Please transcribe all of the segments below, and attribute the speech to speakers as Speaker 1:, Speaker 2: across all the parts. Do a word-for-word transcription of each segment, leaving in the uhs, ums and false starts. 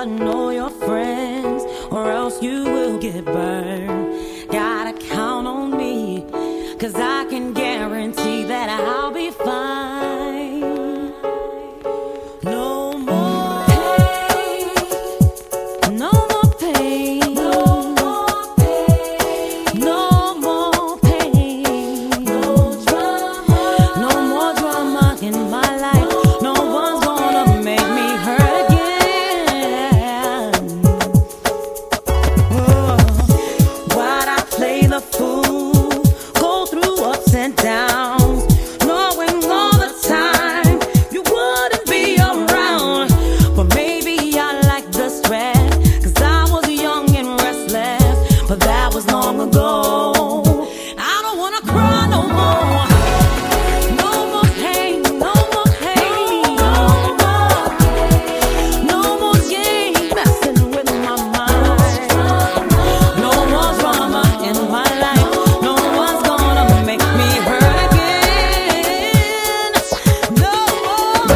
Speaker 1: gotta know your friends, or else you will get burned. Gotta count on me, 'cause I can guarantee that I'll be fine. No more pain, no more pain, no more pain, no more pain, no drama, no more drama in my life. No one's gonna make me hurt again. Oh, why'd I play the fool, go through ups and downs, knowing all the time you wouldn't be around? But maybe I like the stress, 'cause I was young and restless, but that was long ago. I don't wanna cry no more. No more pain, no more pain, no more, no more game messing with my mind. No more drama in my life. No one's gonna make me hurt again. No more,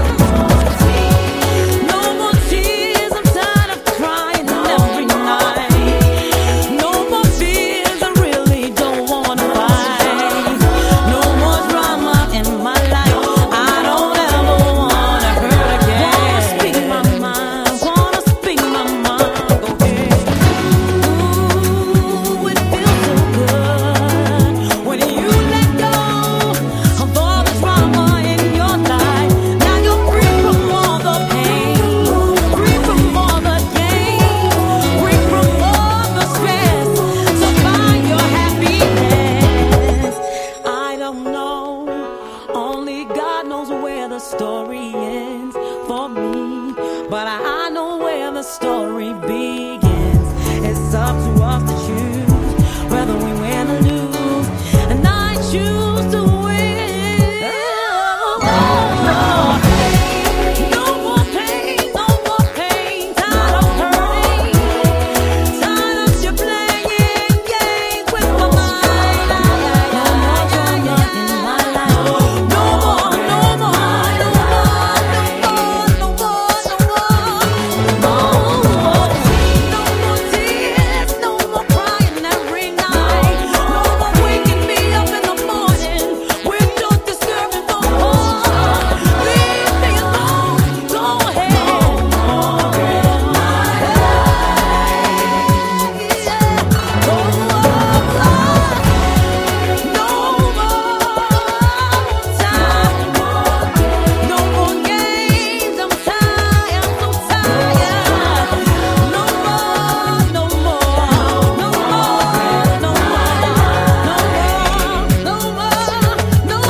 Speaker 1: no more tears. I'm tired of crying every night. No more fears. I really don't wanna fight. No more drama in my life. I don't ever wanna hurt again. Wanna speak my mind. Wanna speak my mind. Go ahead. Ooh, it feels so good when you let go of all the drama in your life. Now you're free from all the pain, free from all the gain, free from all the stress. So find your happiness. I don't know, only God knows where the story ends for me, but I know where the story begins. It's up to us to choose whether we win or lose, and I choose to win. No more pain, no more pain. Tired of hurting, tired of you playing games with my mind. No more drama in my life. No more, no more, no more, no more, no more, no more, no more. No more tears, no more crying every night. No more waking me up in the morning with your disturbing phone calls. Leave me alone, go ahead. Go No more time, no more games. I'm tired, I'm so tired. No more, no more, no more, no more, no more, no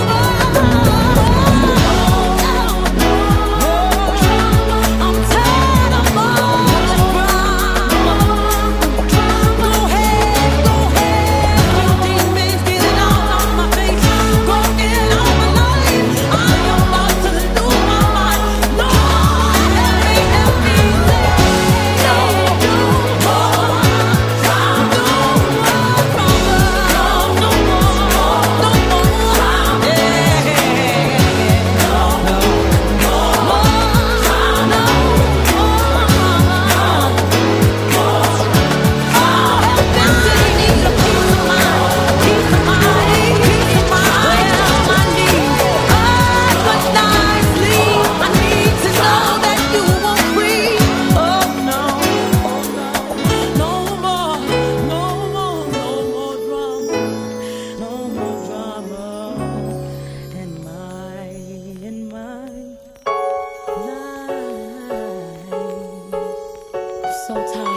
Speaker 1: more. I'm tired of all the drama. Go ahead, go ahead. You demons getting all on my face, broken on my life. I am about to lose my mind. Lord, help me, help me, no more drama, no more drama, no more, no more, yeah, no more drama, no so tired.